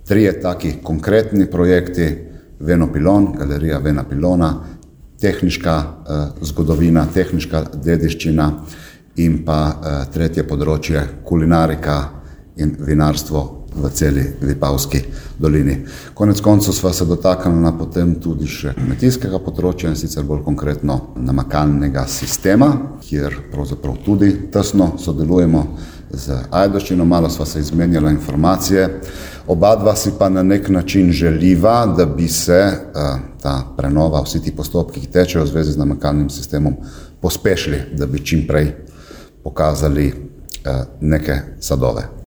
Trije taki konkretni projekti, Venopilon, galerija Venopilona, tehniška zgodovina, tehniška dediščina in pa tretje področje, kulinarika in vinarstvo v celi Vipavski dolini. Konec koncev sva se dotaknila potem tudi še kmetijskega področja in sicer bolj konkretno namakalnega sistema, kjer pravzaprav tudi tesno sodelujemo z Ajdovščino, malo sva se izmenjala informacije. Obadva si pa na nek način želiva, da bi se ta prenova, vsi ti postopki, ki tečejo v zvezi z namakalnim sistemom, pospešili, da bi čim prej pokazali neke sadove.